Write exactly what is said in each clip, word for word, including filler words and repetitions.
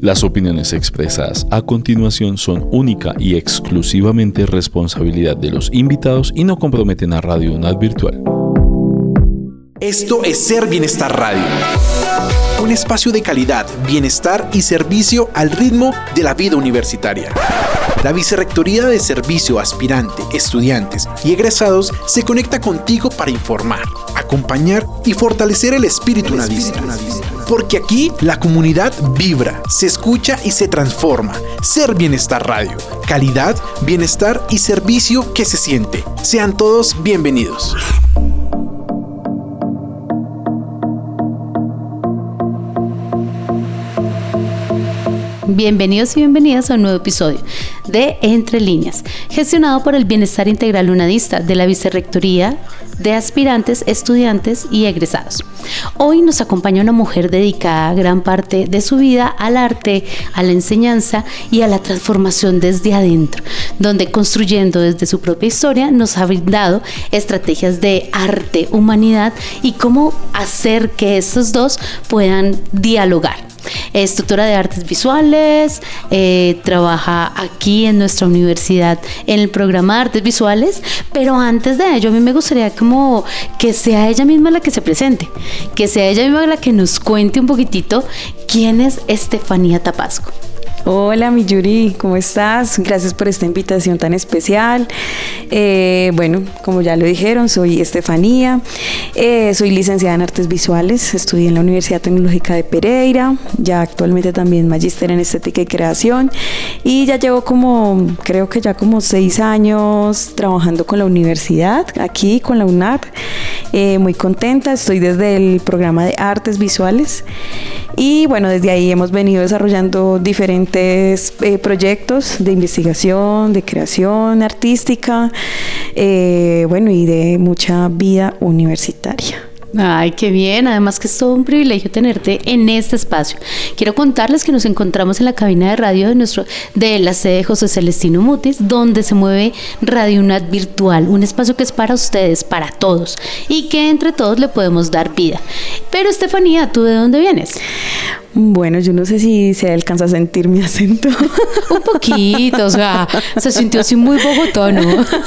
Las opiniones expresadas a continuación son única y exclusivamente responsabilidad de los invitados y no comprometen a Radio UNAD Virtual. Esto es Ser Bienestar Radio. Un espacio de calidad, bienestar y servicio al ritmo de la vida universitaria. La Vicerrectoría de Servicio Aspirante, Estudiantes y Egresados se conecta contigo para informar, acompañar y fortalecer el espíritu unadista. Porque aquí la comunidad vibra, se escucha y se transforma. Ser Bienestar Radio. Calidad, bienestar y servicio que se siente. Sean todos bienvenidos. Bienvenidos y bienvenidas a un nuevo episodio de Entre Líneas, gestionado por el Bienestar Integral Unadista de la Vicerrectoría de Aspirantes, Estudiantes y Egresados. Hoy nos acompaña una mujer dedicada gran parte de su vida al arte, a la enseñanza y a la transformación desde adentro, donde construyendo desde su propia historia nos ha brindado estrategias de arte, humanidad y cómo hacer que estos dos puedan dialogar. Es tutora de artes visuales, eh, trabaja aquí en nuestra universidad en el programa de artes visuales, pero antes de ello a mí me gustaría como que sea ella misma la que se presente, que sea ella misma la que nos cuente un poquitito quién es Estefanía Tapasco. Hola, mi Yuri, ¿cómo estás? Gracias por esta invitación tan especial. Eh, bueno, como ya lo dijeron, soy Estefanía, eh, soy licenciada en Artes Visuales, estudié en la Universidad Tecnológica de Pereira, ya actualmente también magíster en Estética y Creación, y ya llevo como, creo que ya como seis años trabajando con la universidad, aquí con la UNAD, eh, muy contenta, estoy desde el programa de Artes Visuales, y bueno, desde ahí hemos venido desarrollando diferentes Eh, proyectos de investigación, de creación artística, eh, bueno, y de mucha vida universitaria. Ay, qué bien, además que es todo un privilegio tenerte en este espacio. Quiero contarles que nos encontramos en la cabina de radio de nuestro de la sede José Celestino Mutis, donde se mueve Radio UNAD Virtual, un espacio que es para ustedes, para todos, y que entre todos le podemos dar vida. Pero Estefanía, ¿tú de dónde vienes? Bueno, yo no sé si se alcanza a sentir mi acento. Un poquito, o sea, se sintió así muy bogotano.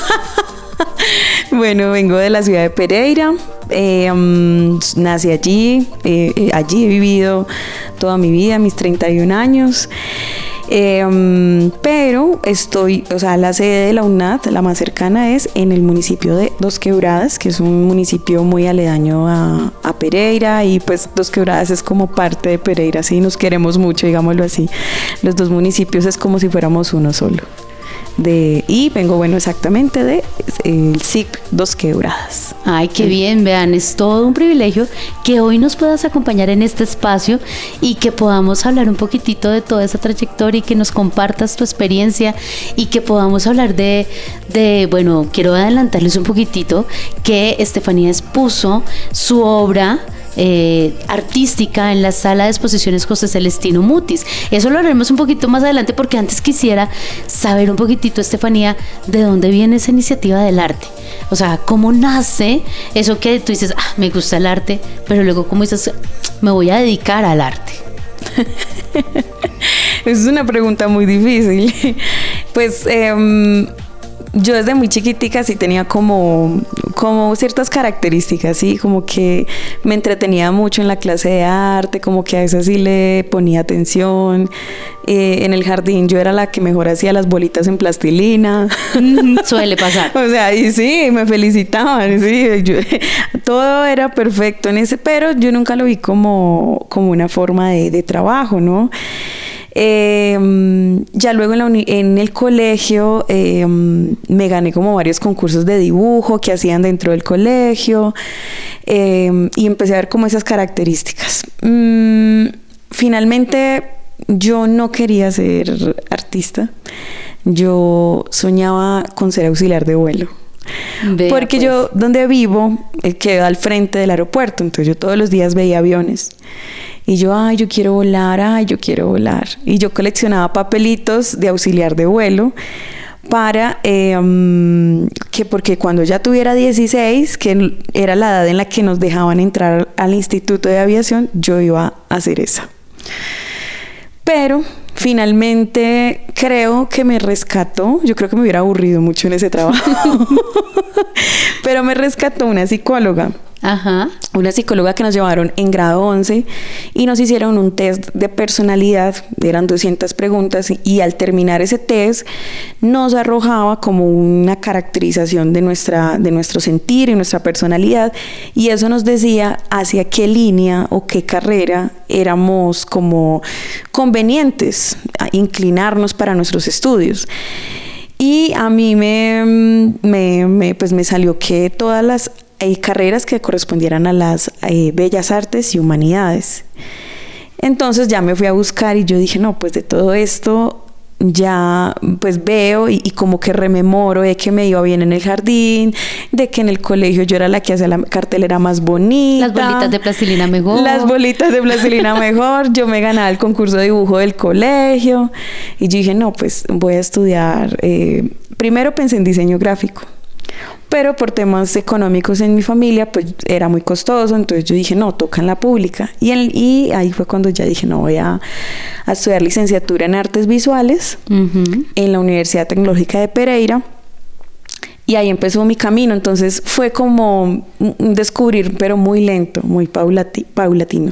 Bueno, vengo de la ciudad de Pereira, eh, um, nací allí, eh, allí he vivido toda mi vida, mis treinta y un años, eh, um, pero estoy, o sea, la sede de la UNAD, la más cercana es en el municipio de Dos Quebradas, que es un municipio muy aledaño a, a Pereira, y pues Dos Quebradas es como parte de Pereira, sí, nos queremos mucho, digámoslo así, los dos municipios es como si fuéramos uno solo. De, y vengo, bueno, exactamente de el S I C Dos Quebradas. Ay, qué bien, vean, es todo un privilegio que hoy nos puedas acompañar en este espacio y que podamos hablar un poquitito de toda esa trayectoria y que nos compartas tu experiencia y que podamos hablar de, de bueno, quiero adelantarles un poquitito que Estefanía expuso su obra Eh, artística en la sala de exposiciones José Celestino Mutis. Eso lo haremos un poquito más adelante porque antes quisiera saber un poquitito, Estefanía, de dónde viene esa iniciativa del arte. O sea, ¿cómo nace eso que tú dices, ah, me gusta el arte, pero luego cómo dices, me voy a dedicar al arte? Es una pregunta muy difícil. Pues eh, yo desde muy chiquitica sí tenía como, como ciertas características, ¿sí? Como que me entretenía mucho en la clase de arte, como que a veces sí le ponía atención. Eh, en el jardín yo era la que mejor hacía las bolitas en plastilina. Suele pasar. O sea, y sí, me felicitaban, sí. Yo, todo era perfecto en ese, pero yo nunca lo vi como, como una forma de, de trabajo, ¿no? Eh, ya luego en, la uni- en el colegio eh, me gané como varios concursos de dibujo que hacían dentro del colegio eh, y empecé a ver como esas características. Mm, finalmente yo no quería ser artista, yo soñaba con ser auxiliar de vuelo. Vea, porque pues. Yo donde vivo eh, queda al frente del aeropuerto, entonces yo todos los días veía aviones y yo, ay, yo quiero volar, ay, yo quiero volar, y yo coleccionaba papelitos de auxiliar de vuelo para eh, um, que porque cuando ya tuviera dieciséis, que era la edad en la que nos dejaban entrar al Instituto de Aviación, yo iba a hacer esa. Pero finalmente creo que me rescató, yo creo que me hubiera aburrido mucho en ese trabajo, pero me rescató una psicóloga. Ajá. Una psicóloga que nos llevaron en grado once y nos hicieron un test de personalidad, eran doscientas preguntas, y, y al terminar ese test nos arrojaba como una caracterización de, nuestra, de nuestro sentir y nuestra personalidad, y eso nos decía hacia qué línea o qué carrera éramos como convenientes a inclinarnos para nuestros estudios. Y a mí me, me, me, pues me salió que todas las Hay carreras que correspondieran a las eh, bellas artes y humanidades. Entonces ya me fui a buscar y yo dije, no, pues de todo esto ya pues veo y, y como que rememoro de que me iba bien en el jardín, de que en el colegio yo era la que hacía la cartelera más bonita. Las bolitas de plastilina mejor. Las bolitas de plastilina mejor. Yo me ganaba el concurso de dibujo del colegio. Y yo dije, no, pues voy a estudiar. Eh, primero pensé en diseño gráfico. Pero por temas económicos en mi familia, pues era muy costoso, entonces yo dije, no, toca en la pública. Y, el, y ahí fue cuando ya dije, no, voy a, a estudiar licenciatura en artes visuales uh-huh. en la Universidad Tecnológica de Pereira. Y ahí empezó mi camino, entonces fue como un descubrir, pero muy lento, muy paulati- paulatino.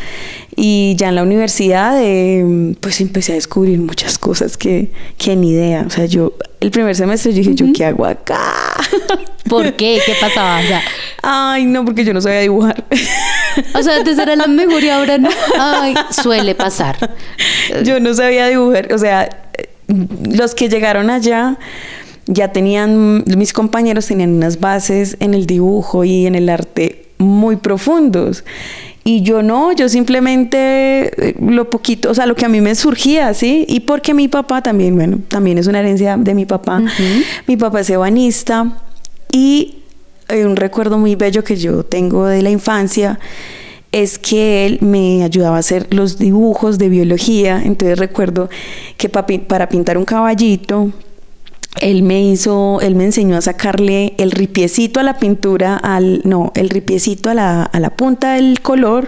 Y ya en la universidad, eh, pues empecé a descubrir muchas cosas que, que ni idea. O sea, yo, el primer semestre yo dije, uh-huh. ¿yo qué hago acá? ¿Por qué? ¿Qué pasaba? O sea, ay, no, porque yo no sabía dibujar. O sea, antes era la mejor y ahora no. Ay, suele pasar. Yo no sabía dibujar. O sea, los que llegaron allá ya tenían, mis compañeros tenían unas bases en el dibujo y en el arte muy profundos. Y yo no, yo simplemente lo poquito, o sea, lo que a mí me surgía, ¿sí? Y porque mi papá también, bueno, también es una herencia de mi papá. Uh-huh. Mi papá es ebanista y hay un recuerdo muy bello que yo tengo de la infancia es que él me ayudaba a hacer los dibujos de biología. Entonces recuerdo que para pintar un caballito, Él me hizo, él me enseñó a sacarle el ripiecito a la pintura, al, no, el ripiecito a la, a la punta del color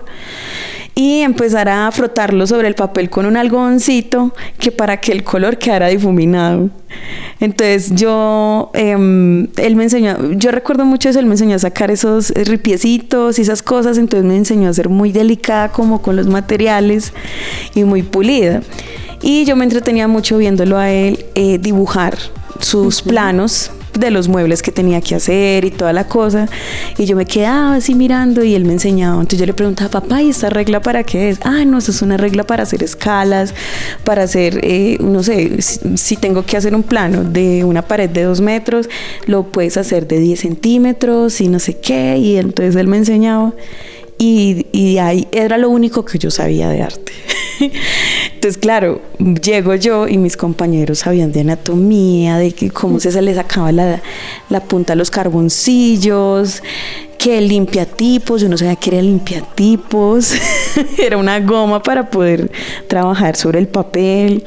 y empezar a frotarlo sobre el papel con un algodoncito que para que el color quedara difuminado. Entonces yo, eh, él me enseñó, yo recuerdo mucho eso, él me enseñó a sacar esos ripiecitos y esas cosas, entonces me enseñó a ser muy delicada como con los materiales y muy pulida. Y yo me entretenía mucho viéndolo a él eh, dibujar sus uh-huh. planos de los muebles que tenía que hacer y toda la cosa, y yo me quedaba así mirando y él me enseñaba. Entonces yo le preguntaba, papá, ¿y esta regla para qué es? Ah, no, eso es una regla para hacer escalas, para hacer, eh, no sé, si, si tengo que hacer un plano de una pared de dos metros, lo puedes hacer de diez centímetros y no sé qué. Y entonces él me enseñaba y, y ahí era lo único que yo sabía de arte. Entonces, claro, llego yo y mis compañeros sabían de anatomía, de que cómo se les sacaba la, la punta a los carboncillos, que el limpiatipos, yo no sabía qué era el limpiatipos, era una goma para poder trabajar sobre el papel.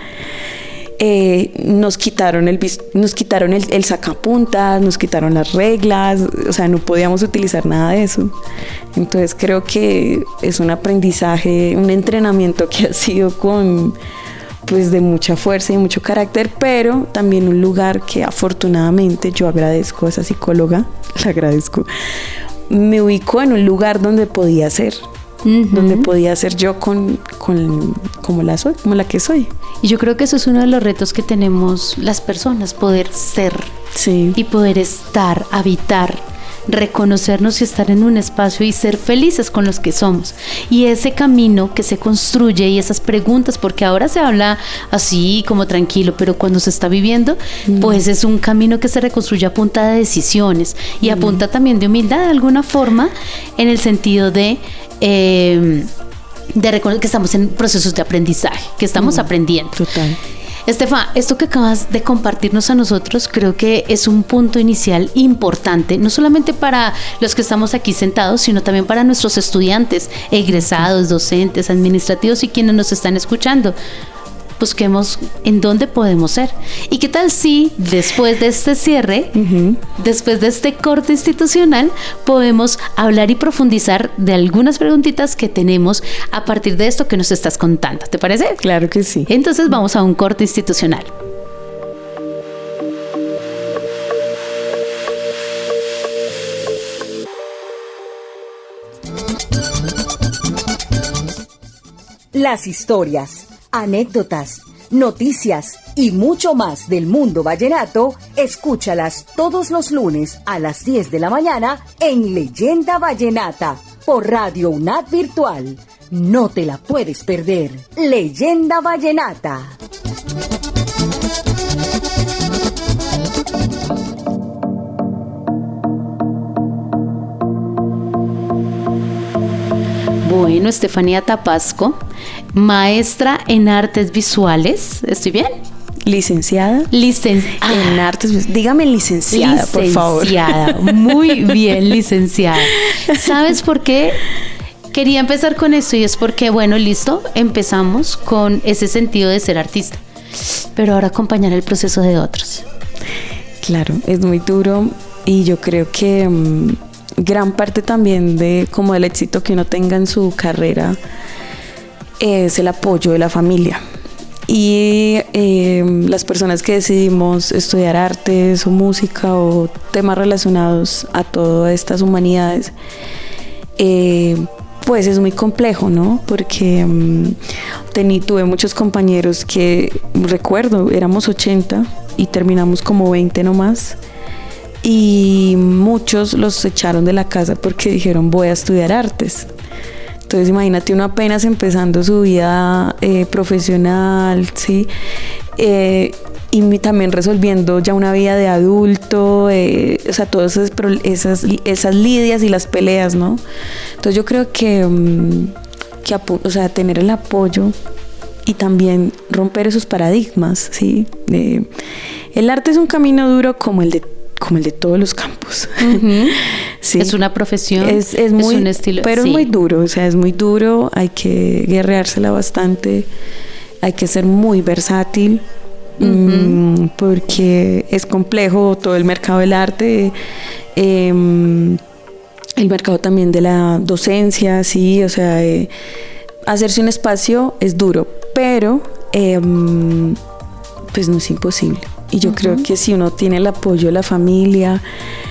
Eh, nos quitaron el nos quitaron el, el sacapuntas, nos quitaron las reglas, o sea, no podíamos utilizar nada de eso. Entonces creo que es un aprendizaje, un entrenamiento que ha sido con pues de mucha fuerza y mucho carácter, pero también un lugar que afortunadamente yo agradezco a esa psicóloga, le agradezco, me ubicó en un lugar donde podía ser. Uh-huh. Donde podía ser yo con, con como la soy, como la que soy. Y yo creo que eso es uno de los retos que tenemos las personas, poder ser sí. y poder estar, habitar, reconocernos y estar en un espacio y ser felices con los que somos. Y ese camino que se construye y esas preguntas, porque ahora se habla así como tranquilo, pero cuando se está viviendo, mm. pues es un camino que se reconstruye a punta de decisiones y mm. a punta también de humildad de alguna forma, en el sentido de Eh, de reconocer que estamos en procesos de aprendizaje, que estamos mm, aprendiendo. Total. Estefa, esto que acabas de compartirnos a nosotros creo que es un punto inicial importante, no solamente para los que estamos aquí sentados, sino también para nuestros estudiantes, egresados, docentes, administrativos y quienes nos están escuchando. busquemos en dónde podemos ser. ¿Y qué tal si después de este cierre, uh-huh. después de este corte institucional, podemos hablar y profundizar de algunas preguntitas que tenemos a partir de esto que nos estás contando? ¿Te parece? Claro que sí. Entonces vamos a un corte institucional. Las historias, anécdotas, noticias y mucho más del mundo vallenato, escúchalas todos los lunes a las diez de la mañana en Leyenda Vallenata por Radio UNAD Virtual. No te la puedes perder. Leyenda Vallenata. Bueno, Estefanía Tapasco, maestra en artes visuales, ¿estoy bien? Licenciada. Licen- ah. En artes visuales. Dígame licenciada, licenciada, por favor. Licenciada, muy bien, licenciada. ¿Sabes por qué quería empezar con esto? Y es porque, bueno, listo, empezamos con ese sentido de ser artista, pero ahora acompañar el proceso de otros. Claro, es muy duro y yo creo que um, gran parte también de como del éxito que uno tenga en su carrera es el apoyo de la familia. Y eh, las personas que decidimos estudiar artes o música o temas relacionados a todas estas humanidades, eh, pues es muy complejo, ¿no? Porque um, tení, tuve muchos compañeros que, recuerdo, éramos ochenta y terminamos como veinte nomás. Y muchos los echaron de la casa porque dijeron voy a estudiar artes. Entonces imagínate uno apenas empezando su vida eh, profesional, ¿sí? Eh, y también resolviendo ya una vida de adulto, eh, o sea, todas esas, esas, esas lidias y las peleas, ¿no? Entonces yo creo que, um, que o sea, tener el apoyo y también romper esos paradigmas, ¿sí? Eh, el arte es un camino duro como el de como el de todos los campos. Uh-huh. Sí. Es una profesión, es, es, muy, es un estilo. Pero sí. es muy duro, o sea, es muy duro, hay que guerreársela bastante, hay que ser muy versátil, uh-huh. mmm, porque es complejo todo el mercado del arte, eh, el mercado también de la docencia, sí, o sea, eh, hacerse un espacio es duro, pero eh, pues no es imposible. Y yo uh-huh. creo que si uno tiene el apoyo de la familia,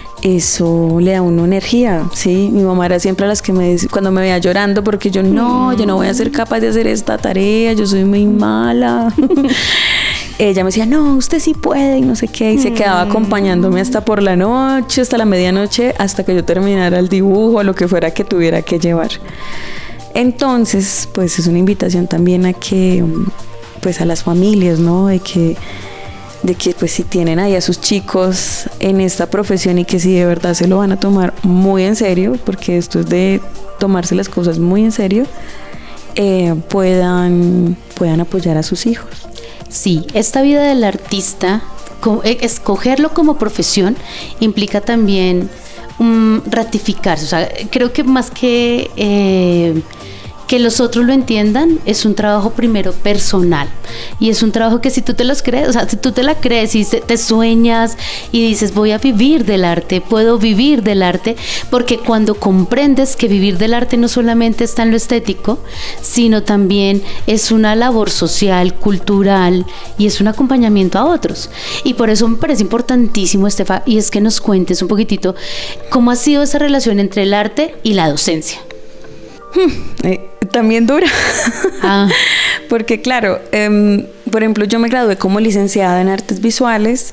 eso le da a uno energía, ¿sí? Mi mamá era siempre a las que me decía, cuando me veía llorando, porque yo no, yo no voy a ser capaz de hacer esta tarea, yo soy muy mala. Ella me decía, no, usted sí puede y no sé qué, y se quedaba acompañándome hasta por la noche, hasta la medianoche, hasta que yo terminara el dibujo o lo que fuera que tuviera que llevar. Entonces, pues es una invitación también a que, pues a las familias, ¿no? De que de que pues si tienen ahí a sus chicos en esta profesión y que si de verdad se lo van a tomar muy en serio, porque esto es de tomarse las cosas muy en serio, eh, puedan, puedan apoyar a sus hijos. Sí, esta vida del artista, escogerlo como profesión implica también um, ratificarse, o sea, creo que más que eh, que los otros lo entiendan, es un trabajo primero personal, y es un trabajo que si tú te los crees, o sea, si tú te la crees y te sueñas y dices voy a vivir del arte, puedo vivir del arte, porque cuando comprendes que vivir del arte no solamente está en lo estético, sino también es una labor social, cultural, y es un acompañamiento a otros. Y por eso me parece importantísimo, Estefa, y es que nos cuentes un poquitito cómo ha sido esa relación entre el arte y la docencia. Hmm, eh, también dura. Ah. Porque claro, eh, por ejemplo, yo me gradué como licenciada en artes visuales,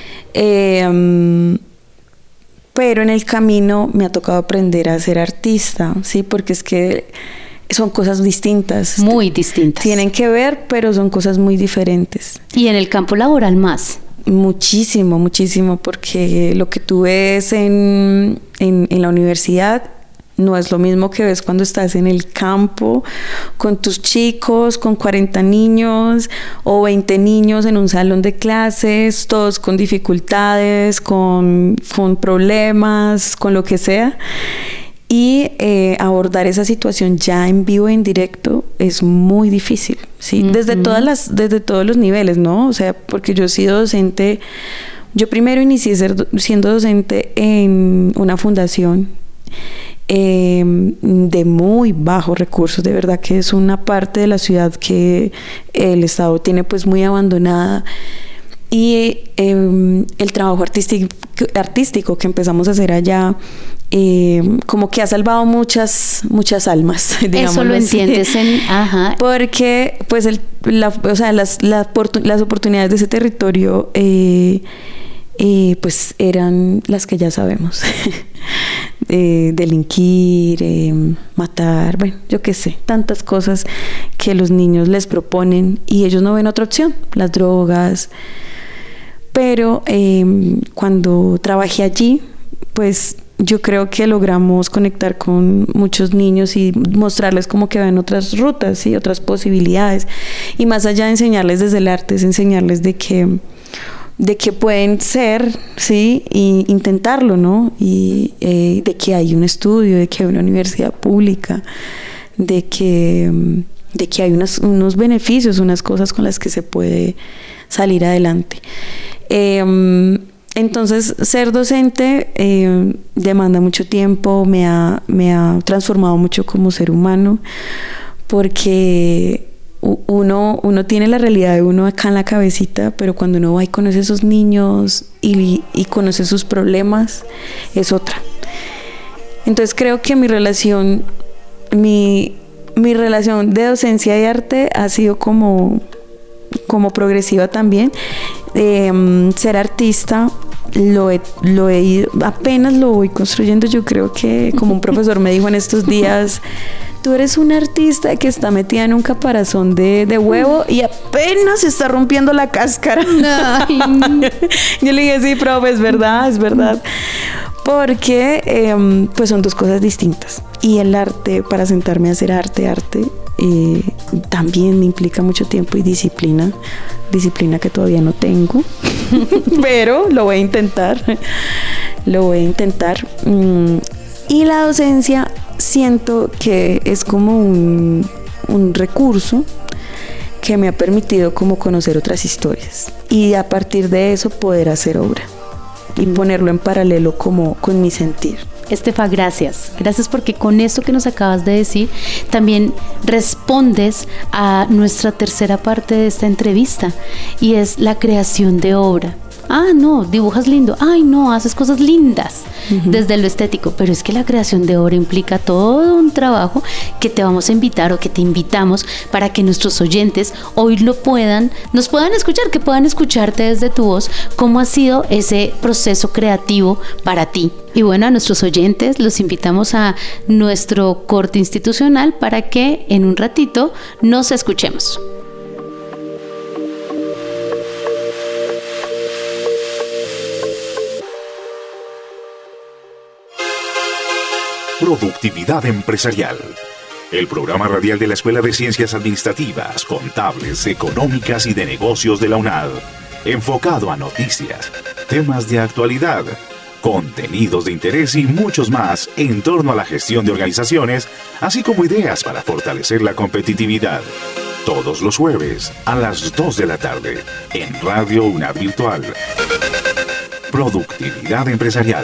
eh, um, pero en el camino me ha tocado aprender a ser artista, ¿sí? Porque es que son cosas distintas. Muy distintas. Tienen que ver, pero son cosas muy diferentes. Y en el campo laboral más. Muchísimo, muchísimo, porque lo que tú ves en, en, en la universidad no es lo mismo que ves cuando estás en el campo con tus chicos, con cuarenta niños o veinte niños en un salón de clases, todos con dificultades, con, con problemas, con lo que sea. Y eh, abordar esa situación ya en vivo e en directo es muy difícil, ¿sí? Uh-huh. Desde todas las, desde todos los niveles, ¿no? O sea, porque yo he sido docente, yo primero inicié ser, siendo docente en una fundación eh, de muy bajos recursos, de verdad que es una parte de la ciudad que el Estado tiene pues muy abandonada. Y eh, el trabajo artístico, artístico que empezamos a hacer allá, eh, como que ha salvado muchas, muchas almas. Eso lo así. Entiendes en... Ajá. Porque, pues, el, la, o sea, las, la, las oportunidades de ese territorio, eh, eh, pues, eran las que ya sabemos. eh, delinquir, eh, matar, bueno, yo qué sé, tantas cosas que los niños les proponen y ellos no ven otra opción, las drogas. Pero eh, cuando trabajé allí, pues yo creo que logramos conectar con muchos niños y mostrarles como que ven otras rutas y otras posibilidades. Y más allá de enseñarles desde el arte, es enseñarles de que, de que pueden ser, ¿sí? Y intentarlo, ¿no? Y eh, de que hay un estudio, de que hay una universidad pública, de que, de que hay unas, unos beneficios, unas cosas con las que se puede salir adelante. Eh, entonces, ser docente eh, demanda mucho tiempo, me ha, me ha transformado mucho como ser humano, porque uno, uno tiene la realidad de uno acá en la cabecita, pero cuando uno va y conoce a esos niños y, y conoce sus problemas, es otra. Entonces, creo que mi relación, mi, mi relación de docencia y arte ha sido como... como progresiva también. Eh, ser artista lo he, lo he ido, apenas lo voy construyendo. Yo creo que, como un profesor me dijo en estos días, tú eres una artista que está metida en un caparazón de, de huevo y apenas se está rompiendo la cáscara. Yo le dije, sí, profe, es verdad, es verdad. Porque eh, pues son dos cosas distintas. Y el arte, para sentarme a hacer arte, arte, eh, también me implica mucho tiempo y disciplina. Disciplina que todavía no tengo, pero lo voy a intentar. Lo voy a intentar. Mm, y la docencia siento que es como un, un recurso que me ha permitido como conocer otras historias. Y a partir de eso poder hacer obra. Y ponerlo en paralelo como con mi sentir. Estefa, gracias. Gracias porque con esto que nos acabas de decir también respondes a nuestra tercera parte de esta entrevista y es la creación de obra. Ah, no, dibujas lindo. Ay, no, haces cosas lindas uh-huh. desde lo estético. Pero es que la creación de obra implica todo un trabajo que te vamos a invitar o que te invitamos para que nuestros oyentes hoy lo puedan, nos puedan escuchar, que puedan escucharte desde tu voz cómo ha sido ese proceso creativo para ti. Y bueno, a nuestros oyentes los invitamos a nuestro corte institucional para que en un ratito nos escuchemos. Productividad Empresarial, el programa radial de la Escuela de Ciencias Administrativas, Contables, Económicas y de Negocios de la UNAD, enfocado a noticias, temas de actualidad, contenidos de interés y muchos más en torno a la gestión de organizaciones, así como ideas para fortalecer la competitividad. Todos los jueves a las dos de la tarde en Radio UNAD Virtual. Productividad Empresarial.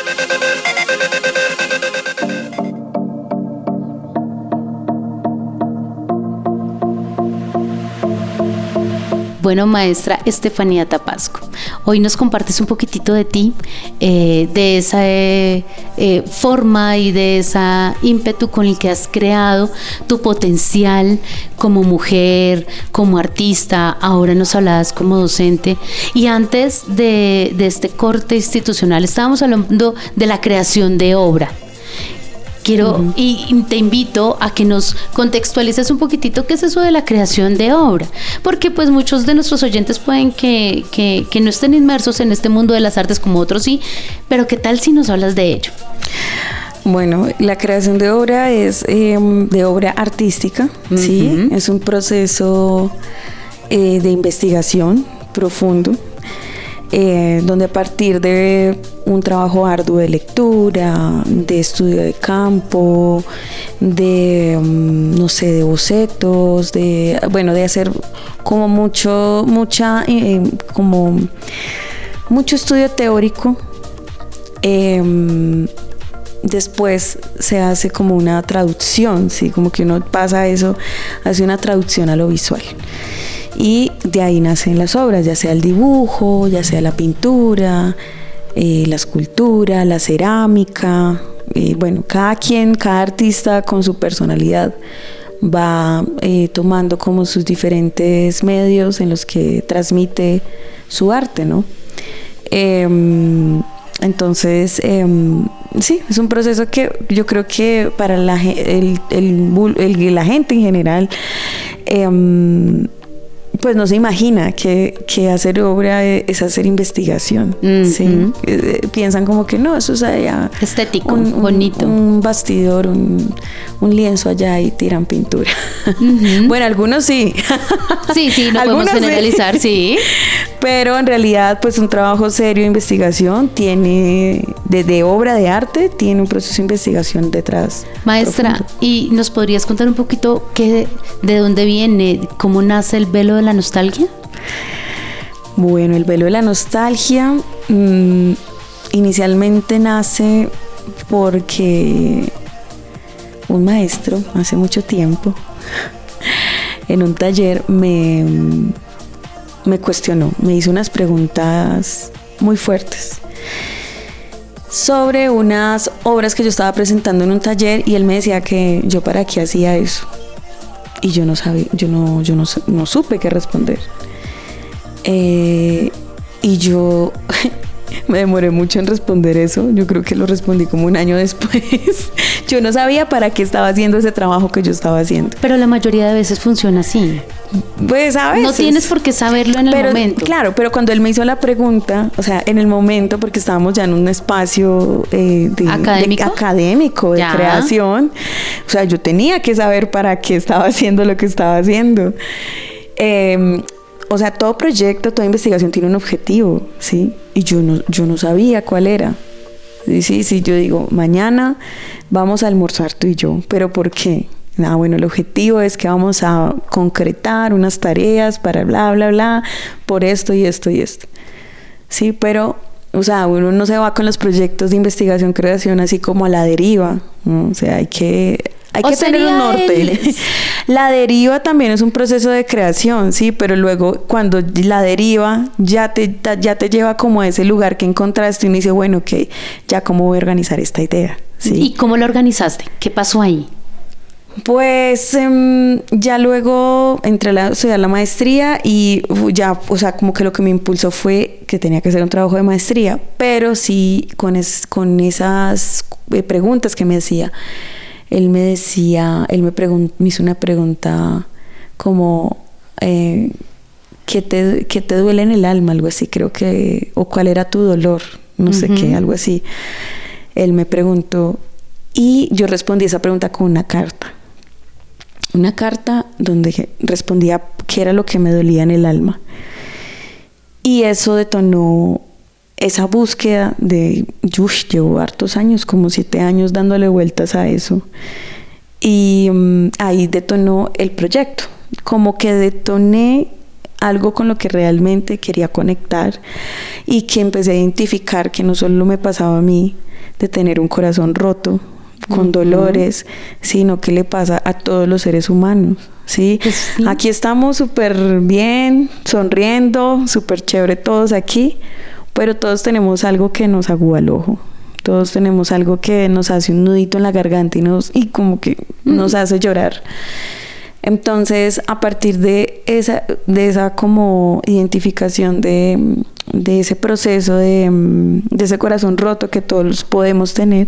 Bueno, maestra Estefanía Tapasco, hoy nos compartes un poquitito de ti, eh, de esa eh, eh, forma y de esa ímpetu con el que has creado tu potencial como mujer, como artista. Ahora nos hablabas como docente. Y antes de, de este corte institucional estábamos hablando de la creación de obra. Quiero uh-huh. y, y te invito a que nos contextualices un poquitito qué es eso de la creación de obra, porque pues muchos de nuestros oyentes pueden que, que, que no estén inmersos en este mundo de las artes como otros sí, pero ¿qué tal si nos hablas de ello? Bueno, la creación de obra es eh, de obra artística, uh-huh. ¿sí? Es un proceso eh, de investigación profundo. eh, donde a partir de un trabajo arduo de lectura, de estudio de campo, de, um, no sé, de bocetos, de, bueno, de hacer como mucho, mucha, eh, como mucho estudio teórico, eh, después se hace como una traducción, ¿sí? Como que uno pasa eso, hace una traducción a lo visual. Y de ahí nacen las obras, ya sea el dibujo, ya sea la pintura, eh, la escultura, la cerámica. Eh, bueno, cada quien, cada artista con su personalidad va eh, tomando como sus diferentes medios en los que transmite su arte, ¿no? Eh, entonces, eh, sí, es un proceso que yo creo que para la, el, el, el, la gente en general, eh, pues no se imagina que, que hacer obra es hacer investigación. Mm-hmm. ¿Sí? Eh, piensan como que no, eso es allá estético, un, un, bonito, un bastidor, un, un lienzo allá y tiran pintura. Mm-hmm. Bueno, algunos sí. Sí, sí, no podemos generalizar, sí. sí. Pero en realidad, pues un trabajo serio de investigación tiene, de, de obra de arte, tiene un proceso de investigación detrás. Maestra, profundo. ¿Y nos podrías contar un poquito qué, de dónde viene, cómo nace el velo de la nostalgia? Bueno, el velo de la nostalgia mmm, inicialmente nace porque un maestro hace mucho tiempo en un taller me, me cuestionó, me hizo unas preguntas muy fuertes sobre unas obras que yo estaba presentando en un taller y él me decía que yo para qué hacía eso. Y yo no sabía, yo no, yo no, no supe qué responder. Eh, y yo me demoré mucho en responder eso. Yo creo que lo respondí como un año después. Yo no sabía para qué estaba haciendo ese trabajo que yo estaba haciendo. Pero la mayoría de veces funciona así. Pues a veces. No tienes por qué saberlo en el pero, momento. Claro, pero cuando él me hizo la pregunta, o sea, en el momento, porque estábamos ya en un espacio eh, de, ¿Académico? de, académico, de ¿Ya? creación, o sea, yo tenía que saber para qué estaba haciendo lo que estaba haciendo. Eh, o sea, todo proyecto, toda investigación tiene un objetivo, ¿sí? Y yo no, yo no sabía cuál era. Sí, sí, sí, yo digo, mañana vamos a almorzar tú y yo, ¿pero por qué? Ah, bueno, el objetivo es que vamos a concretar unas tareas para bla, bla, bla, por esto y esto y esto. Sí, pero, o sea, uno no se va con los proyectos de investigación, creación así como a la deriva, ¿no? O sea, hay que, hay que tener un norte. El... La deriva también es un proceso de creación, sí, pero luego cuando la deriva ya te, ya te lleva como a ese lugar que encontraste y uno dice, bueno, ok, ya cómo voy a organizar esta idea. ¿Sí? ¿Y cómo lo organizaste? ¿Qué pasó ahí? Pues um, ya luego entré a estudiar la maestría y ya, o sea, como que lo que me impulsó fue que tenía que hacer un trabajo de maestría, pero sí con, es, con esas preguntas que me hacía, él me decía, él me, pregun- me hizo una pregunta como, eh, ¿qué te, ¿qué te duele en el alma? Algo así, creo que, o cuál era tu dolor, no uh-huh. sé qué, algo así. Él me preguntó y yo respondí esa pregunta con una carta. Una carta donde respondía qué era lo que me dolía en el alma. Y eso detonó esa búsqueda de... Uy, llevo hartos años, como siete años dándole vueltas a eso. Y um, ahí detonó el proyecto. Como que detoné algo con lo que realmente quería conectar y que empecé a identificar que no solo me pasaba a mí de tener un corazón roto, con uh-huh. dolores, sino que le pasa a todos los seres humanos, ¿sí? Pues sí. Aquí estamos súper bien, sonriendo, súper chévere todos aquí, pero todos tenemos algo que nos agúa el ojo. Todos tenemos algo que nos hace un nudito en la garganta y, nos, y como que uh-huh. nos hace llorar. Entonces, a partir de esa, de esa como identificación de, de ese proceso, de, de ese corazón roto que todos podemos tener,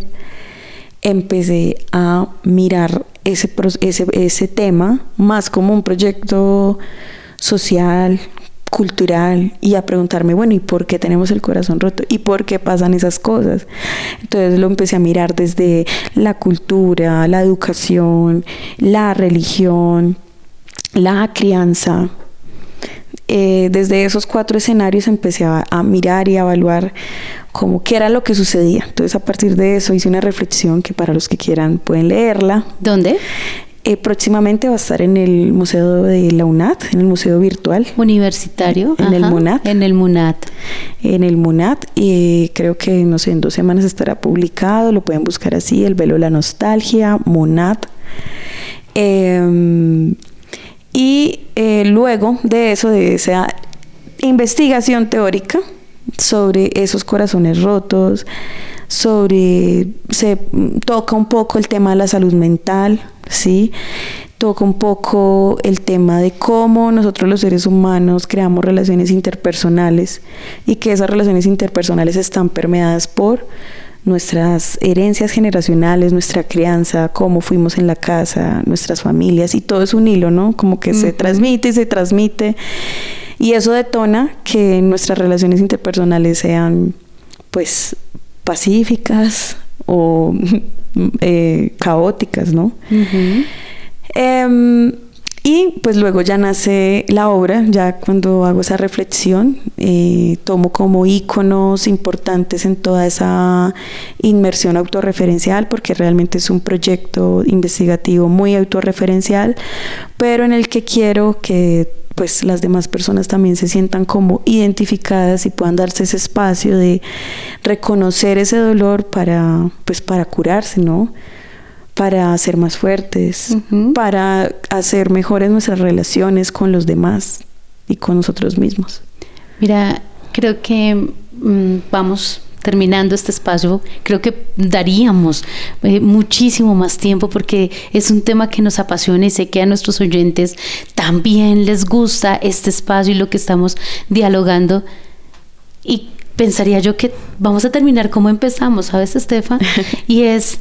empecé a mirar ese, ese, ese tema más como un proyecto social, cultural, y a preguntarme, bueno, ¿y por qué tenemos el corazón roto? ¿Y por qué pasan esas cosas? Entonces lo empecé a mirar desde la cultura, la educación, la religión, la crianza, eh, desde esos cuatro escenarios empecé a, a mirar y a evaluar como qué era lo que sucedía. Entonces, a partir de eso hice una reflexión que para los que quieran pueden leerla. ¿Dónde? Eh, próximamente va a estar en el Museo de la UNAD, en el Museo Virtual. Universitario. En Ajá, el MUNAD. En el MUNAD. En el MUNAD. Y creo que, no sé, en dos semanas estará publicado. Lo pueden buscar así, El Velo de la Nostalgia, MUNAD. Eh, y eh, luego de eso, de esa investigación teórica sobre esos corazones rotos, sobre, se toca un poco el tema de la salud mental, ¿sí? Toca un poco el tema de cómo nosotros los seres humanos creamos relaciones interpersonales y que esas relaciones interpersonales están permeadas por nuestras herencias generacionales, nuestra crianza, cómo fuimos en la casa, nuestras familias, y todo es un hilo, ¿no? Como que uh-huh. se transmite y se transmite, y eso detona que nuestras relaciones interpersonales sean, pues, pacíficas o eh, caóticas, ¿no? Uh-huh. Eh, y pues luego ya nace la obra, ya cuando hago esa reflexión, eh, tomo como íconos importantes en toda esa inmersión autorreferencial, porque realmente es un proyecto investigativo muy autorreferencial, pero en el que quiero que pues las demás personas también se sientan como identificadas y puedan darse ese espacio de reconocer ese dolor para, pues para curarse, ¿no? Para ser más fuertes, uh-huh. para hacer mejores nuestras relaciones con los demás y con nosotros mismos. Mira, creo que mmm, vamos terminando este espacio. Creo que daríamos eh, muchísimo más tiempo, porque es un tema que nos apasiona y sé que a nuestros oyentes también les gusta este espacio y lo que estamos dialogando. Y pensaría yo que vamos a terminar como empezamos, ¿sabes, Estefa? Y es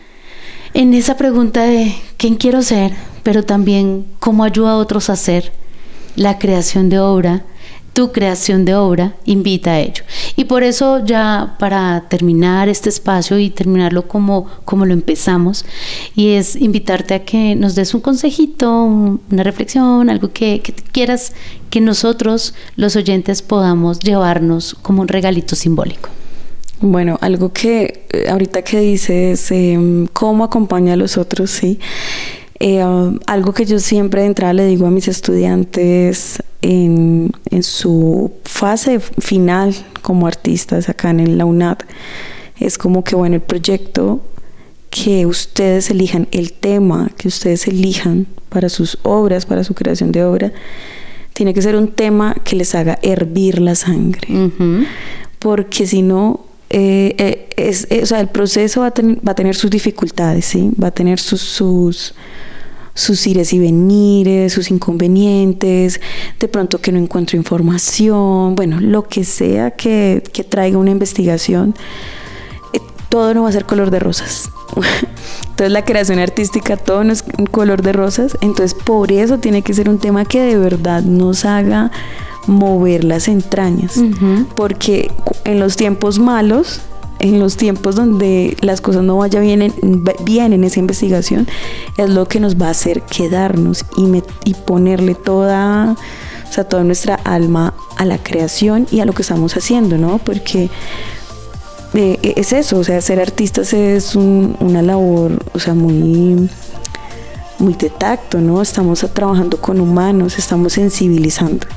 en esa pregunta de quién quiero ser, pero también cómo ayuda a otros a ser. La creación de obra, tu creación de obra invita a ello. Y por eso, ya para terminar este espacio y terminarlo como, como lo empezamos, y es invitarte a que nos des un consejito, una reflexión, algo que, que quieras que nosotros, los oyentes, podamos llevarnos como un regalito simbólico. Bueno, algo que eh, ahorita que dices, eh, cómo acompaña a los otros, sí. Eh, uh, algo que yo siempre de entrada le digo a mis estudiantes en, en su fase final como artistas acá en la UNAD, es como que, bueno, el proyecto que ustedes elijan, el tema que ustedes elijan para sus obras, para su creación de obra, tiene que ser un tema que les haga hervir la sangre, uh-huh. porque si no, eh, eh, es, eh, o sea, el proceso va a, ten, va a tener sus dificultades, ¿sí? Va a tener sus, sus sus ires y venires, sus inconvenientes, de pronto que no encuentro información, bueno, lo que sea que, que traiga una investigación, eh, todo no va a ser color de rosas. Entonces la creación artística, todo no es color de rosas, entonces por eso tiene que ser un tema que de verdad nos haga mover las entrañas, uh-huh. porque en los tiempos malos, en los tiempos donde las cosas no vayan bien en, bien en esa investigación, es lo que nos va a hacer quedarnos y, met, y ponerle toda, o sea, toda nuestra alma a la creación y a lo que estamos haciendo, ¿no? Porque eh, es eso, o sea, ser artistas es un, una labor, o sea, muy, muy de tacto, ¿no? Estamos trabajando con humanos, estamos sensibilizando.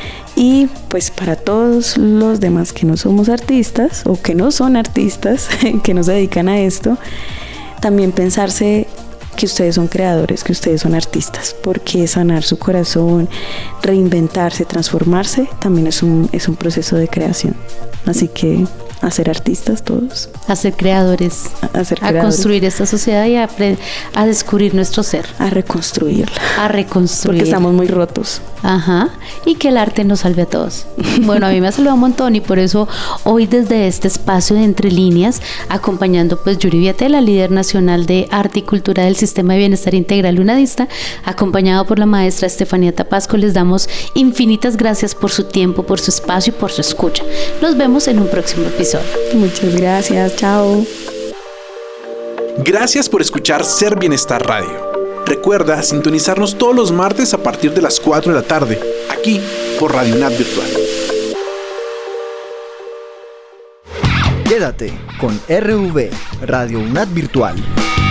Y pues para todos los demás que no somos artistas o que no son artistas, que no se dedican a esto, también pensarse que ustedes son creadores, que ustedes son artistas, porque sanar su corazón, reinventarse, transformarse, también es un, es un proceso de creación. Así que a ser artistas todos. A ser creadores. A, a ser a creadores. construir esta sociedad y a, pre, a descubrir nuestro ser. A reconstruirla. A reconstruir. Porque estamos muy rotos. Ajá. Y que el arte nos salve a todos. Bueno, a mí me ha salvado un montón y por eso hoy desde este espacio de Entre Líneas, acompañando pues Yuri Viatela, líder nacional de arte y cultura del Sistema de Bienestar Integral UNADista, acompañado por la maestra Estefanía Tapasco, les damos infinitas gracias por su tiempo, por su espacio y por su escucha. Nos vemos en un próximo episodio. Muchas gracias, chao. Gracias por escuchar Ser Bienestar Radio. Recuerda sintonizarnos todos los martes a partir de las cuatro de la tarde, aquí aquí por Radio UNAD Virtual. Quédate con R V, Radio UNAD Virtual.